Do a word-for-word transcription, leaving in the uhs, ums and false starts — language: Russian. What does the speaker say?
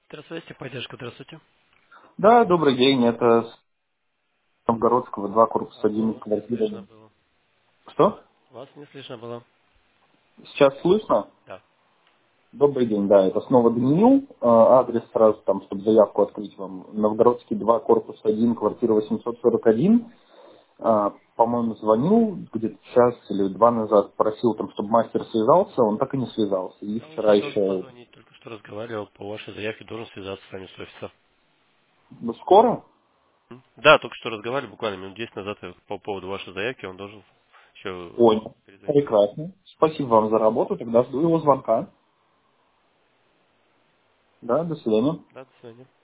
Здравствуйте, поддержка, здравствуйте. Да, добрый день. Это с Новгородского, два, корпус Алло, один, вас не квартира. слышно было. Что? Вас не слышно было. Сейчас слышно? Да. Добрый день, да, это снова Даниил. А, Адрес сразу там, чтобы заявку открыть вам. Новгородский два, корпус один, квартира восемьсот сорок один. А, По-моему, звонил где-то час или два назад, просил там, чтобы мастер связался, он так и не связался. И А он вчера сейчас должен еще... позвонить, только что разговаривал по вашей заявке, должен связаться с вами с офиса. Ну, скоро? М? Да, только что разговаривали, буквально минут десять назад э, по поводу вашей заявки, он должен еще Понял. перезвонить. Прекрасно. Спасибо вам за работу, тогда жду его звонка. Да, до свидания. Да, до свидания.